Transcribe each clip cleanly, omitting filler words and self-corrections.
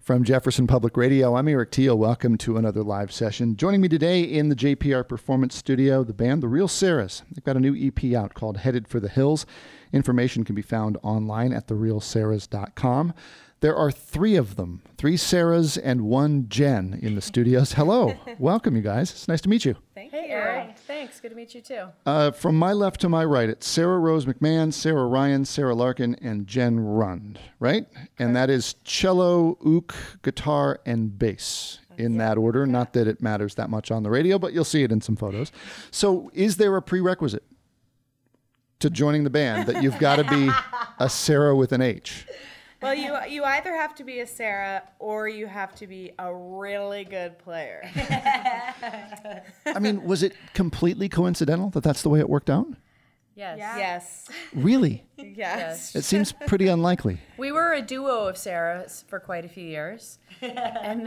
From Jefferson Public Radio, I'm Eric Teal. Welcome to another live session. Joining me today in the JPR Performance Studio, the band The Real Sarahs. They've got a new EP out called Headed for the Hills. Information can be found online at therealsarahs.com. There are three of them, three Sarahs and one Jen in the studios. Hello. Welcome, you guys. It's nice to meet you. Thank you. Eric. Thanks. Good to meet you, too. From my left to my right, it's Sarah Rose McMahon, Sarah Ryan, Sarah Larkin, and Jen Rund, right? And that is cello, ook, guitar, and bass in that order. Not that it matters that much on the radio, but you'll see it in some photos. So is there a prerequisite to joining the band that you've got to be a Sarah with an H? Well, you either have to be a Sarah or you have to be a really good player. I mean, was it completely coincidental that that's the way it worked out? Yes. Yeah. Yes. Really? Yes. It seems pretty unlikely. We were a duo of Sarahs for quite a few years. and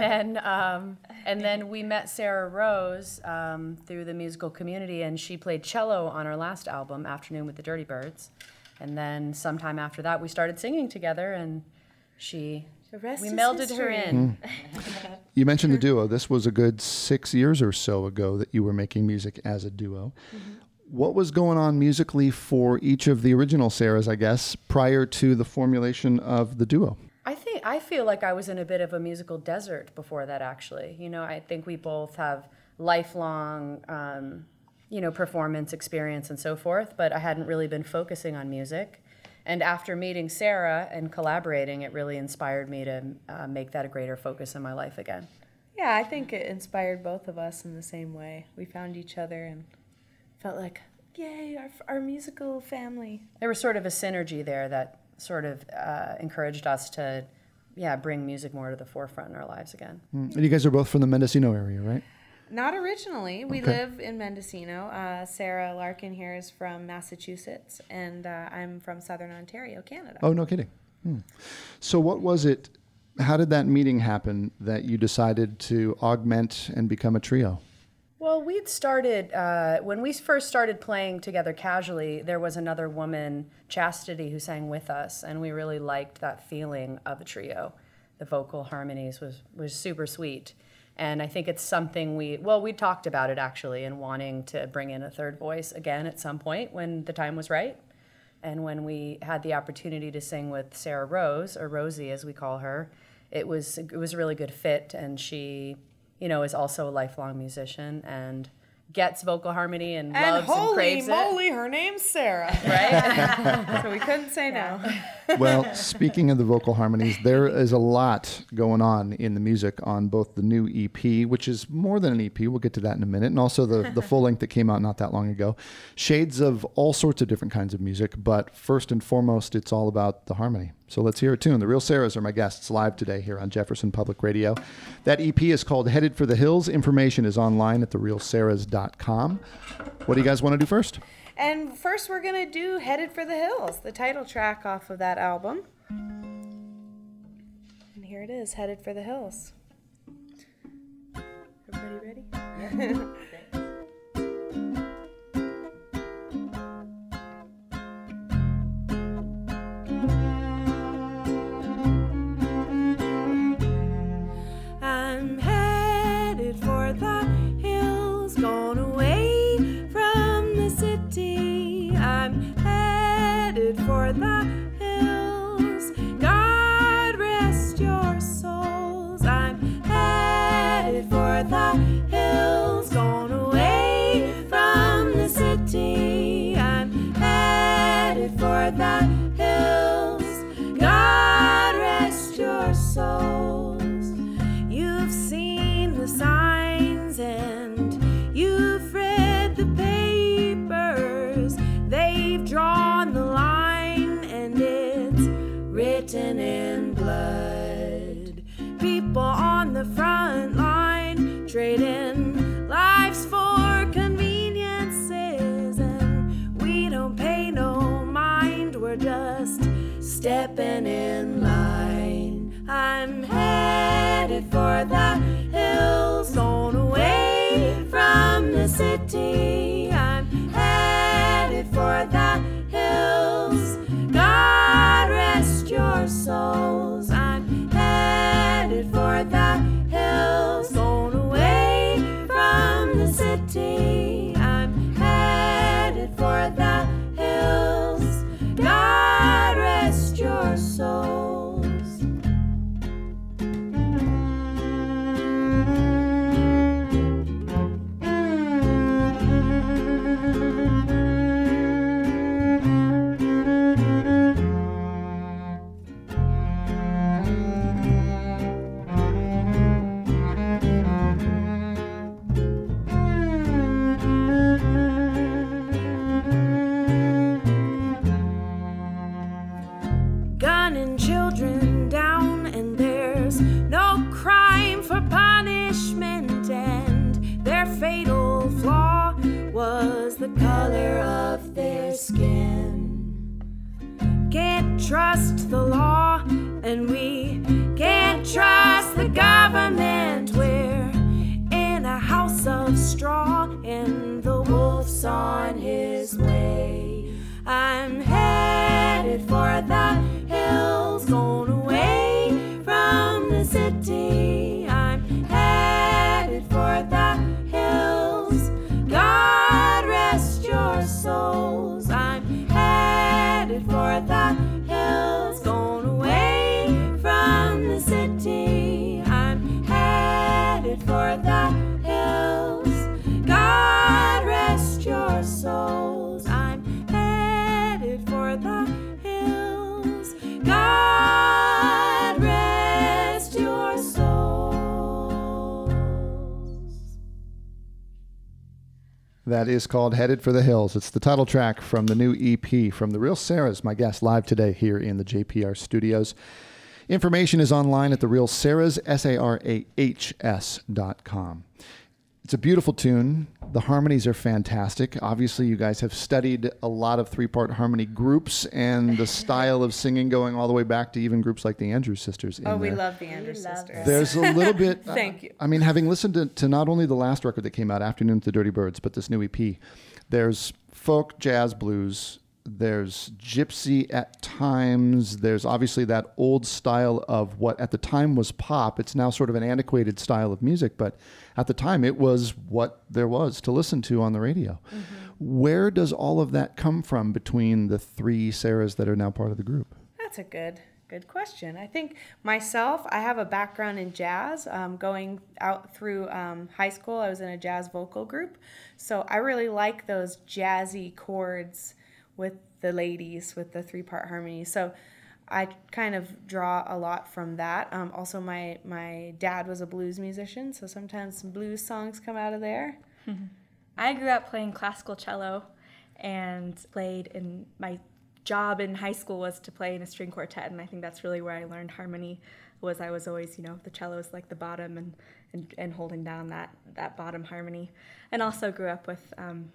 then we met Sarah Rose through the musical community, and she played cello on our last album, Afternoon with the Dirty Birds. And then sometime after that, we started singing together, and we melded her in. You mentioned the duo. This was a good 6 years or so ago that you were making music as a duo. Mm-hmm. What was going on musically for each of the original Sarahs, I guess, prior to the formulation of the duo? I feel like I was in a bit of a musical desert before that, actually. You know, I think we both have lifelong performance experience and so forth, but I hadn't really been focusing on music. And after meeting Sarah and collaborating, it really inspired me to make that a greater focus in my life again. Yeah, I think it inspired both of us in the same way. We found each other and felt like, yay, our musical family. There was sort of a synergy there that sort of encouraged us to, bring music more to the forefront in our lives again. And you guys are both from the Mendocino area, right? Not originally. We live in Mendocino. Sarah Larkin here is from Massachusetts, and I'm from Southern Ontario, Canada. Oh, no kidding. So what was it, how did that meeting happen that you decided to augment and become a trio? Well, we'd started, when we first started playing together casually, there was another woman, Chastity, who sang with us, and we really liked that feeling of a trio. The vocal harmonies was super sweet. And I think it's something we talked about it actually, and wanting to bring in a third voice again at some point when the time was right. And when we had the opportunity to sing with Sarah Rose, or Rosie as we call her, it was a really good fit. And she, is also a lifelong musician and gets vocal harmony and loves and craves it. And holy moly, her name's Sarah. Right? So we couldn't say no. Well, speaking of the vocal harmonies, there is a lot going on in the music on both the new EP, which is more than an EP, we'll get to that in a minute, and also the full length that came out not that long ago. Shades of all sorts of different kinds of music, but first and foremost, it's all about the harmony. So let's hear a tune. The Real Sarahs are my guests live today here on Jefferson Public Radio. That EP is called Headed for the Hills. Information is online at therealsarahs.com. What do you guys want to do first? And first we're going to do Headed for the Hills, the title track off of that album. And here it is, Headed for the Hills. Everybody ready? Yeah. I'm headed for the hills, gone away from the city. I'm headed for the hills, God rest your souls. I'm headed for the hills, gone away from the city. I'm headed for the hills, God rest your souls. You've seen the signs and you've read the papers. They've drawn the line and it's written in blood. People on the front line trading lives for conveniences, and we don't pay no mind. We're just stepping in line. I'm headed for the hills, gone away from the city. I'm headed for the hills, God rest your souls. I'm headed for trust the law, and we can't trust the government. We're in a house of straw, and the wolf's on his way. I'm headed for the hills, going away from the city. I'm headed for the hills. God rest your souls. I'm headed for the hills, going away from the city. I'm headed for the hills. God rest your souls. I'm headed for the hills. God rest your souls. That is called Headed for the Hills. It's the title track from the new EP from The Real Sarahs, my guest live today here in the JPR studios. Information is online at TheRealSarahs, SARAHS.com. It's a beautiful tune. The harmonies are fantastic. Obviously, you guys have studied a lot of three-part harmony groups and the style of singing going all the way back to even groups like the Andrews Sisters. We love the Andrews Sisters. There's a little bit... Thank you. I mean, having listened to not only the last record that came out, Afternoon with the Dirty Birds, but this new EP, there's folk, jazz, blues, there's gypsy at times, there's obviously that old style of what at the time was pop. It's now sort of an antiquated style of music, but at the time it was what there was to listen to on the radio. Mm-hmm. Where does all of that come from between the three Sarahs that are now part of the group? That's a good question. I think myself, I have a background in jazz. Going out through high school, I was in a jazz vocal group. So I really like those jazzy chords with the ladies, with the three-part harmony. So I kind of draw a lot from that. Also, my dad was a blues musician, so sometimes some blues songs come out of there. I grew up playing classical cello and played in my job in high school was to play in a string quartet, and I think that's really where I learned harmony. I was always, the cello is like the bottom and holding down that bottom harmony. And also grew up with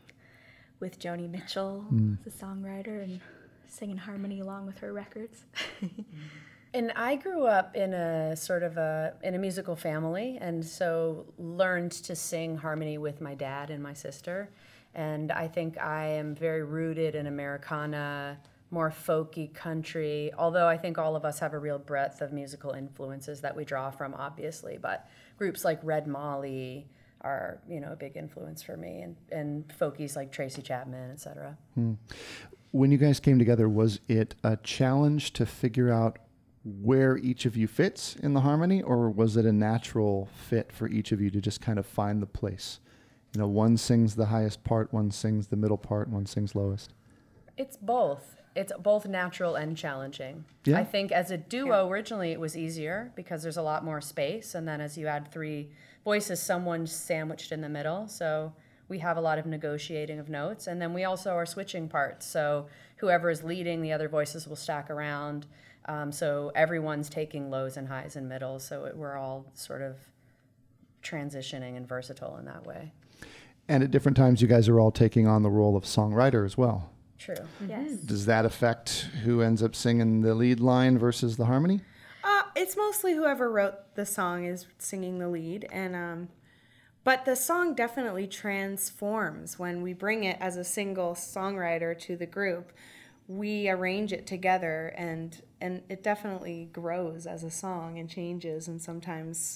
Joni Mitchell, the songwriter, and singing harmony along with her records. And I grew up in a sort of in a musical family, and so learned to sing harmony with my dad and my sister. And I think I am very rooted in Americana, more folky country, although I think all of us have a real breadth of musical influences that we draw from, obviously. But groups like Red Molly are, a big influence for me, and folkies like Tracy Chapman, et cetera. When you guys came together, was it a challenge to figure out where each of you fits in the harmony, or was it a natural fit for each of you to just kind of find the place? One sings the highest part, one sings the middle part, one sings lowest. It's both. It's both natural and challenging. Yeah. I think as a duo, originally it was easier because there's a lot more space, and then as you add three voices, someone's sandwiched in the middle, so we have a lot of negotiating of notes, and then we also are switching parts, so whoever is leading, the other voices will stack around. So everyone's taking lows and highs and middles, so we're all sort of transitioning and versatile in that way. And at different times, you guys are all taking on the role of songwriter as well. True. Yes. Does that affect who ends up singing the lead line versus the harmony? It's mostly whoever wrote the song is singing the lead, and but the song definitely transforms when we bring it as a single songwriter to the group. We arrange it together, and it definitely grows as a song and changes, and sometimes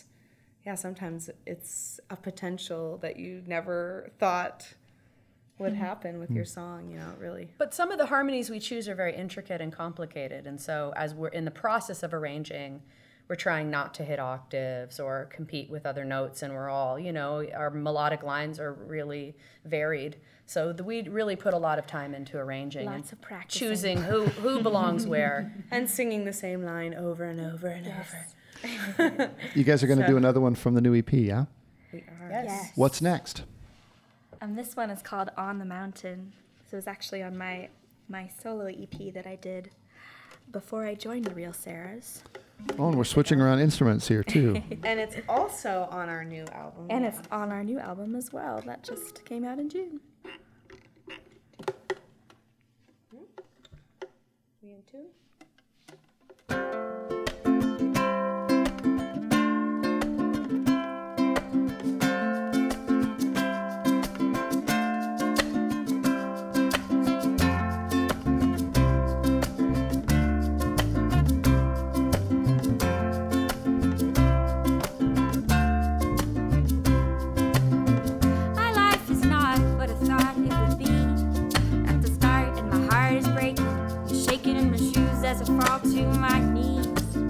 it's a potential that you never thought would happen with your song, really. But some of the harmonies we choose are very intricate and complicated, and so as we're in the process of arranging, we're trying not to hit octaves or compete with other notes, and we're all, our melodic lines are really varied. So we really put a lot of time into arranging Lots and of practicing. choosing who belongs where. And singing the same line over and over and over. You guys are going to do another one from the new EP, yeah? We are. Yes. What's next? This one is called On the Mountain. So it was actually on my solo EP that I did before I joined the Real Sarahs. Oh, and we're switching around instruments here, too. And it's also on our new album. And it's on our new album as well. That just came out in June. 3 and 2. My life is not what I thought it would be. At the start, and my heart is breaking. I'm shaking in my shoes as I fall to my knees.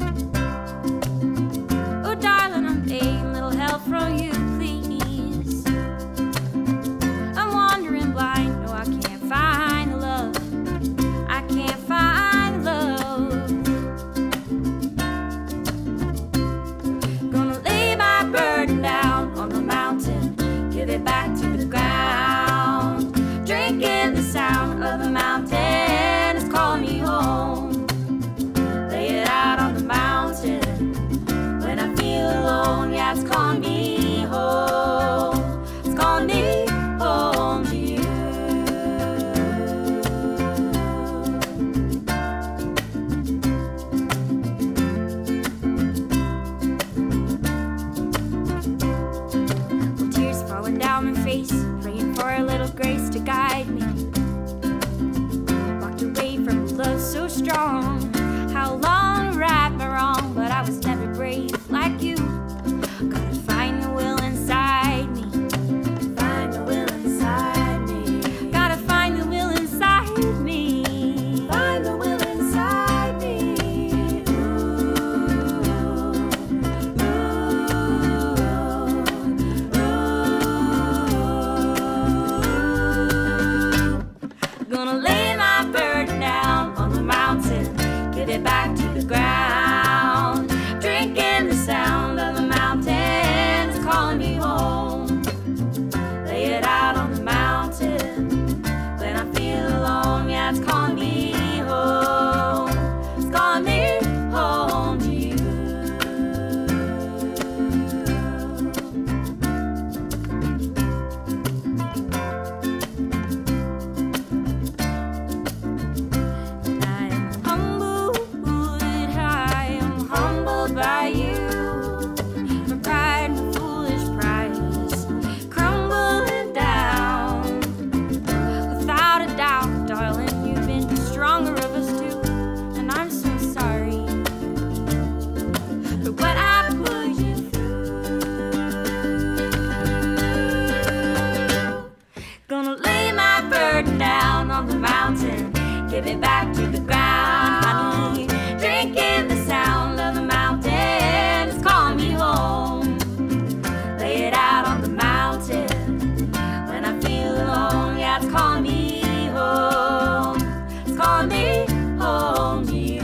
Oh, darling, I'm begging little help from you, please. I'm wandering blind. No, I can't find the love. I can't find the love. Gonna lay my burden down on the mountain, give it back to the ground. Drinking the sound of the mountain is calling me home. Lay it out on the mountain when I feel alone. Yeah, it's calling me home. It's calling me home to you. With tears falling down my face, praying for a little grace to guide me. Walked away from love so strong. How long right me wrong, but I was never brave like you. Gotta find the will inside me. Find the will inside me. Gotta find the will inside me. Find the will inside me. Gonna lay my burden down on the mountain, give it back to the ground. Drinking the sound of the mountain is calling me home. Lay it out on the mountain when I feel alone. Yeah, it's calling me home. It's calling me home to you. I am humbled, I am humbled by you. My pride, my foolish pride is crumbling down. Without a doubt, darling, you've been the stronger of us two, and I'm so sorry for what I put you through. Gonna lay my burden down on the mountain, give it back to the ground, honey. Drinking the sound of the mountain is calling me home. Lay it out on the mountain when I feel alone. Yeah, it's calling me home. It's calling me home to you.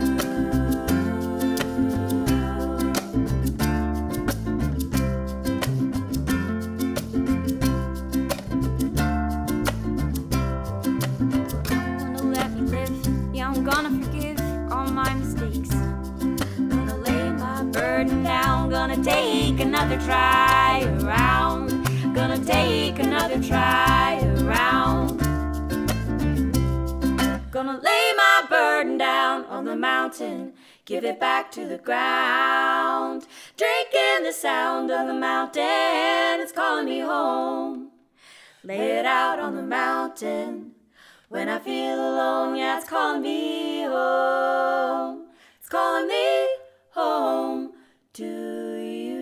Gonna let me live. Yeah, I'm gonna forgive all my mistakes. Gonna lay my burden down. Gonna take another try around. Gonna take another try around. Gonna lay my burden down on the mountain, give it back to the ground. Drinking the sound of the mountain, it's calling me home. Lay it out on the mountain when I feel alone. Yeah, it's calling me home. It's calling me home to you.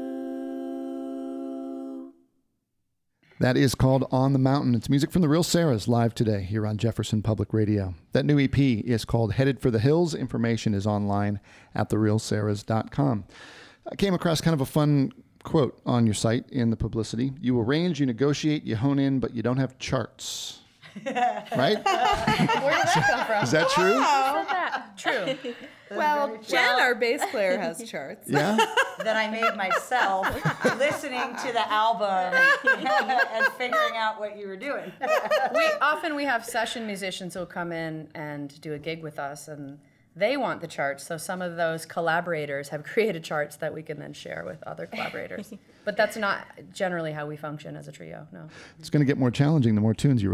That is called On the Mountain. It's music from the Real Sarahs live today here on Jefferson Public Radio. That new EP is called Headed for the Hills. Information is online at therealsarahs.com. I came across kind of a fun quote on your site in the publicity. You arrange, you negotiate, you hone in, but you don't have charts. Right? Where did that come from? Is that true? True. Well, Jen, our bass player, has charts. Yeah? That I made myself listening to the album and figuring out what you were doing. We have session musicians who'll come in and do a gig with us, and they want the charts. So some of those collaborators have created charts that we can then share with other collaborators. But that's not generally how we function as a trio, no. It's going to get more challenging the more tunes you write.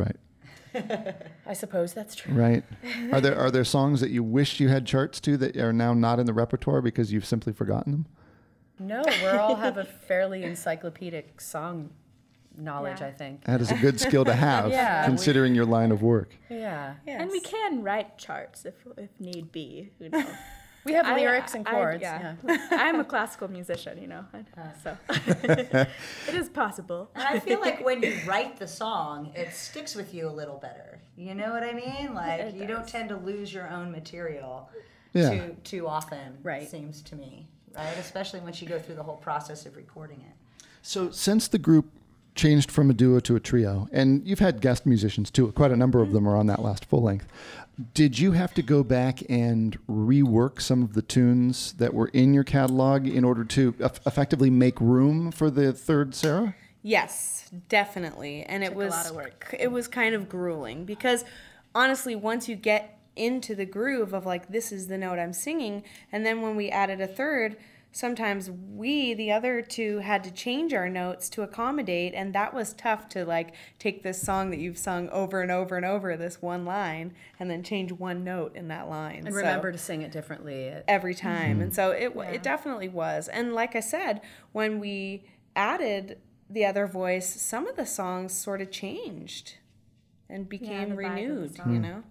I suppose that's true. Right. Are there songs that you wish you had charts to that are now not in the repertoire because you've simply forgotten them? No, we all have a fairly encyclopedic song knowledge, Yeah. I think. That is a good skill to have, Yeah. considering your line of work. Yeah. And we can write charts if need be. You know. We have I- lyrics and I- chords. yeah. Yeah. I'm a classical musician, you know, so it is possible. And I feel like when you write the song, it sticks with you a little better. You know what I mean? Like It you don't does. tend to lose your own material Yeah. too often. Right. Seems to me, right? Especially once you go through the whole process of recording it. So since the group changed from a duo to a trio, and you've had guest musicians too, quite a number of them are on that last full length, did you have to go back and rework some of the tunes that were in your catalog in order to effectively make room for the third Sarah? Yes, definitely. And it Took a was lot of work. It was kind of grueling because honestly, once you get into the groove of like this is the note I'm singing, and then when we added a third, sometimes we, the other two, had to change our notes to accommodate, and that was tough to like take this song that you've sung over and over and over, this one line, and then change one note in that line. And So- remember to sing it differently. every time. And so it definitely was. And like I said, when we added the other voice, some of the songs sort of changed and became the vibe of the renewed, song. you know?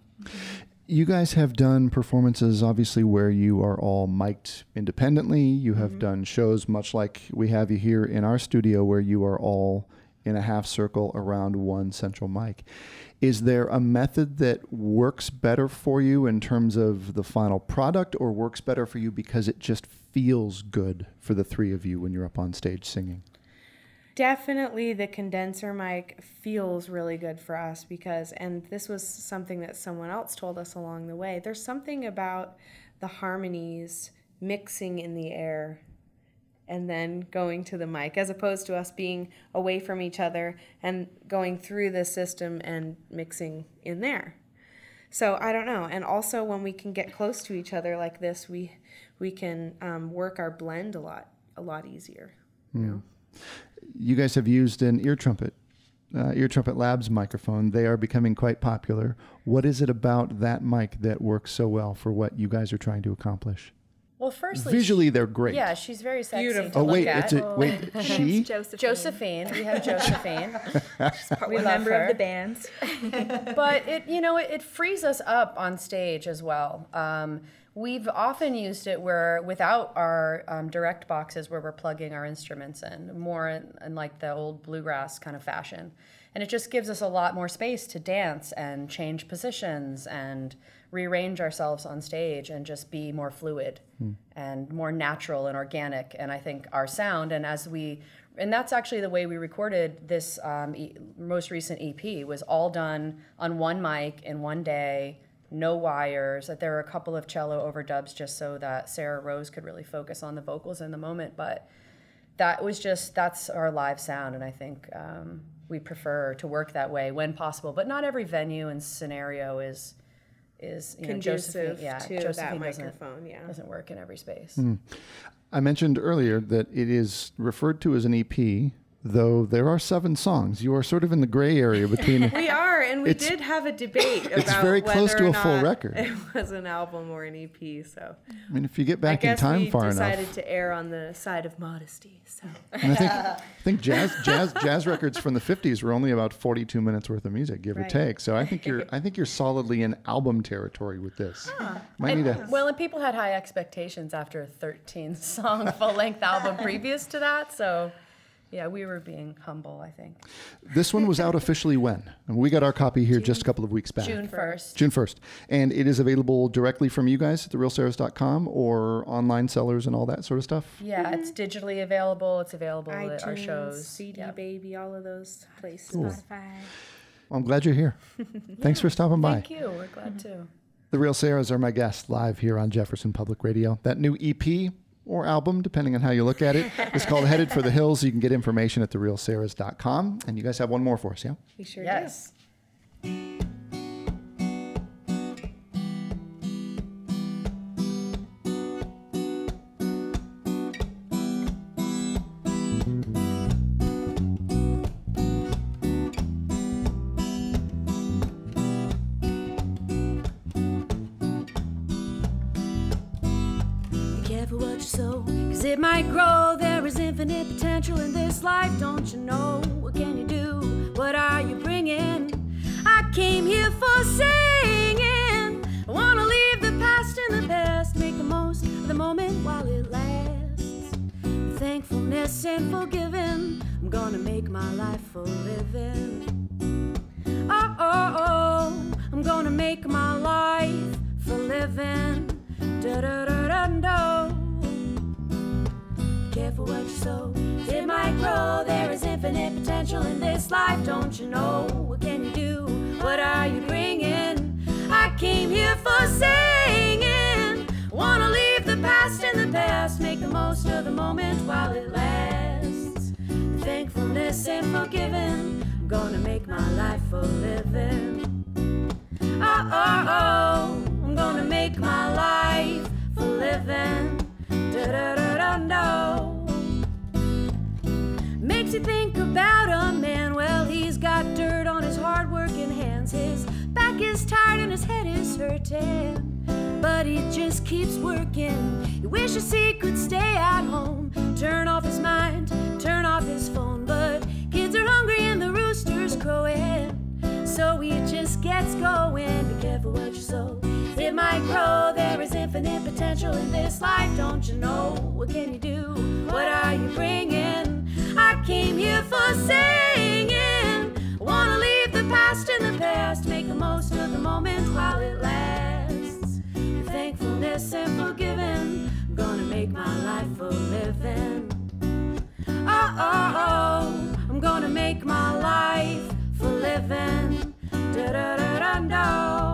You guys have done performances, obviously, where you are all mic'd independently. You have done shows much like we have you here in our studio where you are all in a half circle around one central mic. Is there a method that works better for you in terms of the final product, or works better for you because it just feels good for the three of you when you're up on stage singing? Definitely the condenser mic feels really good for us because, and this was something that someone else told us along the way, there's something about the harmonies mixing in the air and then going to the mic, as opposed to us being away from each other and going through the system and mixing in there. So I don't know. And also when we can get close to each other like this, we can work our blend a lot easier. You know? You guys have used an Ear Trumpet Labs microphone. They are becoming quite popular. What is it about that mic that works so well for what you guys are trying to accomplish? Well, firstly, Visually, they're great. yeah, she's very sexy Beautiful. to Oh look wait, at. she? Josephine. Josephine. We have Josephine. we One love member her. of the band. But it frees us up on stage as well. We've often used it where without our direct boxes where we're plugging our instruments in, more in like the old bluegrass kind of fashion. And it just gives us a lot more space to dance and change positions and rearrange ourselves on stage and just be more fluid and more natural and organic. And I think our sound, and that's actually the way we recorded this most recent EP, was all done on one mic in one day, no wires. That there were a couple of cello overdubs just so that Sarah Rose could really focus on the vocals in the moment. But that's our live sound, and I think we prefer to work that way when possible. But not every venue and scenario is Conducive to that Josephine microphone, doesn't work in every space. I mentioned earlier that it is referred to as an EP, though there are 7 songs. You are sort of in the gray area between. We are, and we It's- did have a debate about it's very close whether to or a full not record. it was an album or an EP. So I mean, if you get I back in guess time we far decided enough. to err on the side of modesty. So And I think jazz records from the 50s were only about 42 minutes worth of music, give or Right. take. So I think you're solidly in album territory with this. Might need a. Well, and people had high expectations after a 13-song full-length album previous to that, so yeah, we were being humble, I think. This one was out officially when? And we got our copy here just a couple of weeks back. June 1st. June 1st. And it is available directly from you guys at therealsarahs.com or online sellers and all that sort of stuff? Yeah, it's digitally available. It's available iTunes, at our shows. CD Yep. Baby, all of those places. Spotify. Well, I'm glad you're here. Thanks for stopping by. Thank you. We're glad to. The Real Sarahs are my guests live here on Jefferson Public Radio. That new EP or album, depending on how you look at it, is called Headed for the Hills. You can get information at therealsarahs.com. And you guys have one more for us, yeah? We sure Yes. might grow, there is infinite potential in this life, don't you know? What can you do? What are you bringing? I came here for singing. I wanna leave the past in the past, make the most of the moment while it lasts. Thankfulness and forgiving, I'm gonna make my life for living. Oh, oh, oh, I'm gonna make my life for living. Da-da-da-da-da. Careful what you sow, it might grow. There is infinite potential in this life, don't you know? What can you do? What are you bringing? I came here for singing. Wanna leave the past in the past, make the most of the moment while it lasts. Thankfulness and forgiving, I'm gonna make my life for living. Oh, oh, oh, I'm gonna make my life for living. Da-da-da-da-da. Makes you think about a man. Well, he's got dirt on his hard-working hands. His back is tired and his head is hurting, but he just keeps working. He wishes he could stay at home, turn off his mind, turn off his phone, but kids are hungry and the rooster's crowing, so he just gets going. Be careful what you sow, it might grow. There is infinite potential in this life, don't you know? What can you do? What are you bringing? I came here for singing. I wanna leave the past in the past, make the most of the moment while it lasts. With thankfulness and forgiving, I'm gonna make my life for living. Oh, oh, oh, I'm gonna make my life for living. Da-da-da-da-da.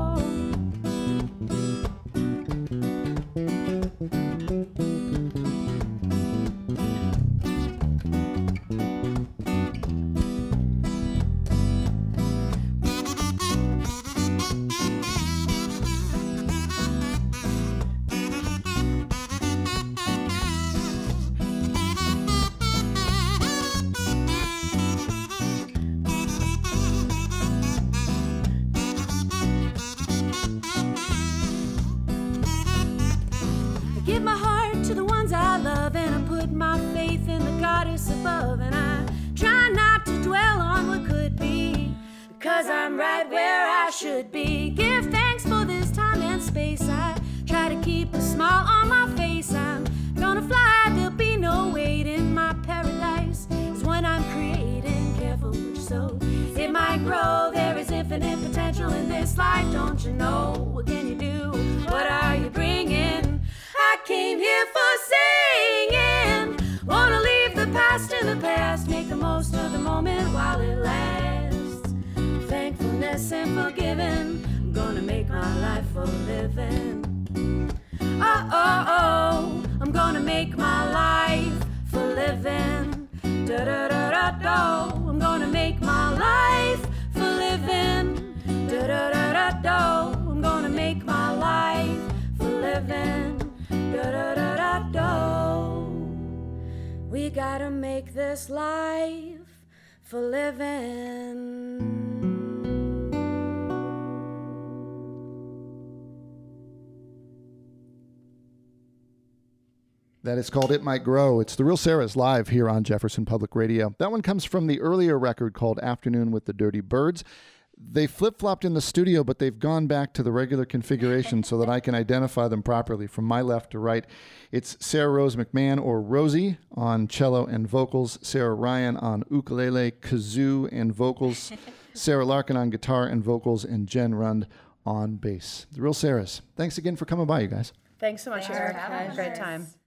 Give my heart to the ones I love, and I put my faith in the goddess above, and I try not to dwell on what could be, because I'm right where I should be. Give thanks for this time and space. I try to keep a smile on my face. I'm gonna fly, there'll be no wait. In my paradise is when I'm creating. Careful what you sow, it might grow. There is infinite potential in this life, don't you know? What can you do? What are you bringing? I came here for singing. Wanna leave the past in the past, make the most of the moment while it lasts. Thankfulness and forgiving, I'm gonna make my life for living. Oh, oh, oh, I'm gonna make my life for living. Da-da-da-da-da. I'm gonna make my life for living. Da-da-da-da-da. I'm gonna make my life for living. Da-da-da-da-da. We gotta make this life for living. That is called It Might Grow. It's the Real Sarahs live here on Jefferson Public Radio. That one comes from the earlier record called Afternoon with the Dirty Birds. They flip-flopped in the studio, but they've gone back to the regular configuration so that I can identify them properly from my left to right. It's Sarah Rose McMahon, or Rosie, on cello and vocals, Sarah Ryan on ukulele, kazoo, and vocals, Sarah Larkin on guitar and vocals, and Jen Rund on bass. The Real Sarahs. Thanks again for coming by, you guys. Thanks so much, Eric. having us. Great time.